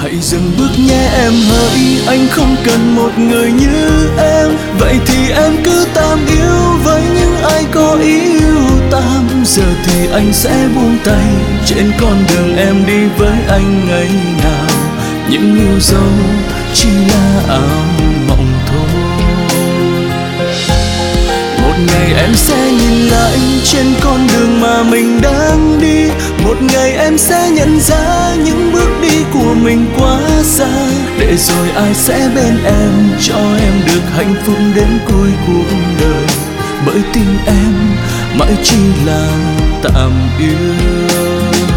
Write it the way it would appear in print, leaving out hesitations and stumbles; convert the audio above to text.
Hãy dừng bước nhé em hỡi, anh không cần một người như em. Vậy thì em cứ tạm yêu với những ai có yêu tạm. Giờ thì anh sẽ buông tay trên con đường em đi với anh ngày nào. Những yêu dấu chỉ là ảo mộng thôi. Một ngày em sẽ nhìn lại trên con đường mà mình đang đi. Một ngày em sẽ nhận ra những bước đi của mình quá xa. Để rồi ai sẽ bên em, cho em được hạnh phúc đến cuối cuộc đời. Bởi tình em mãi chỉ là tạm yêu.